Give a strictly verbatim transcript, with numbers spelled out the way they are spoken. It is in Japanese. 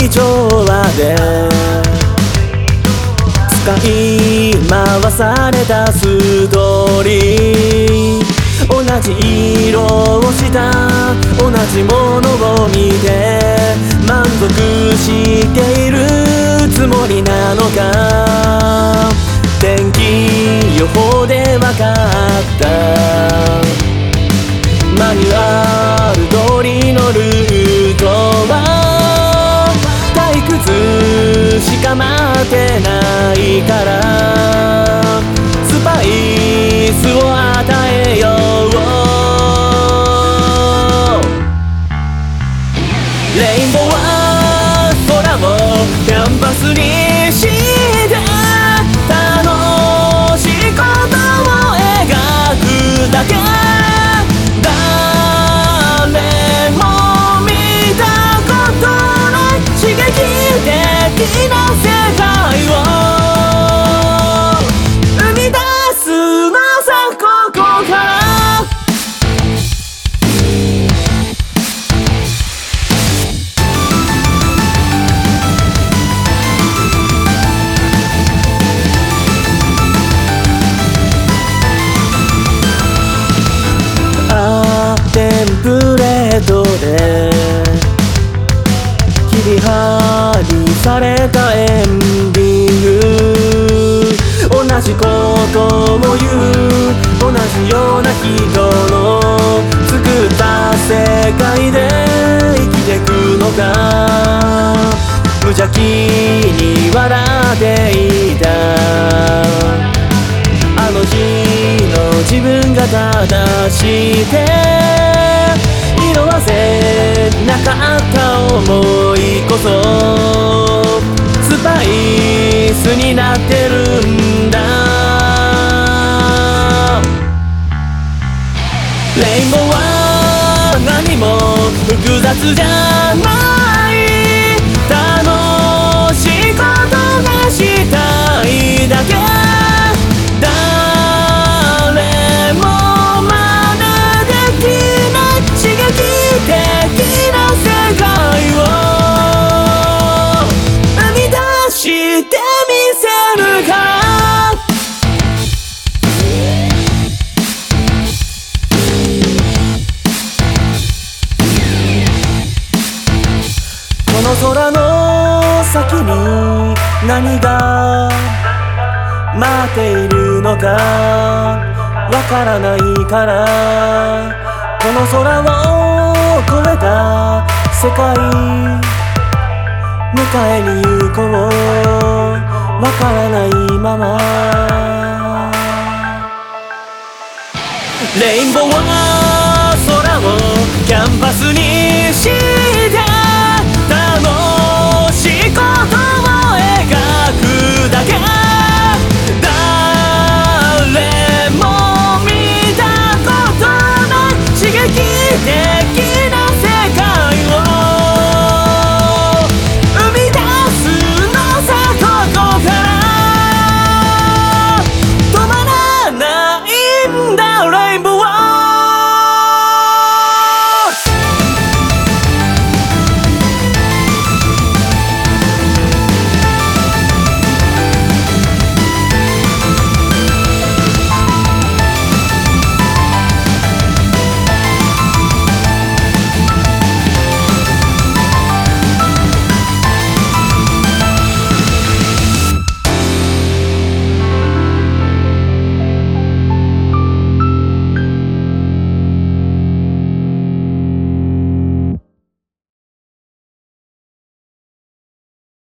調和で使い回されたストーリー、同じ色をした同じものを見て満足しているつもりなのか、天気予報でわかったマニュアル通りのルートは退屈しか待ってないから、スパイスを与えよう。レインボーは空をキャンバスにして楽しいことを描くだけ、誰も見たことない刺激的な世界を生み出すのさ、ここからテンプレートで切り貼りされたエンディング、同じことを言う同じような人の作った世界で生きてくのか、無邪気に笑っていたあの日の自分が正して色褪せなかった思いこそスパイスになってるんだ。レインボーは何も複雑じゃない、楽しいことがしたいだけ、誰も真似できない刺激的な世界を生み出してみせるから、この空の先に何が待っているのかわからないから、この空を越えた世界迎えに行こう、わからないまま。レインボーは空をキャンバスに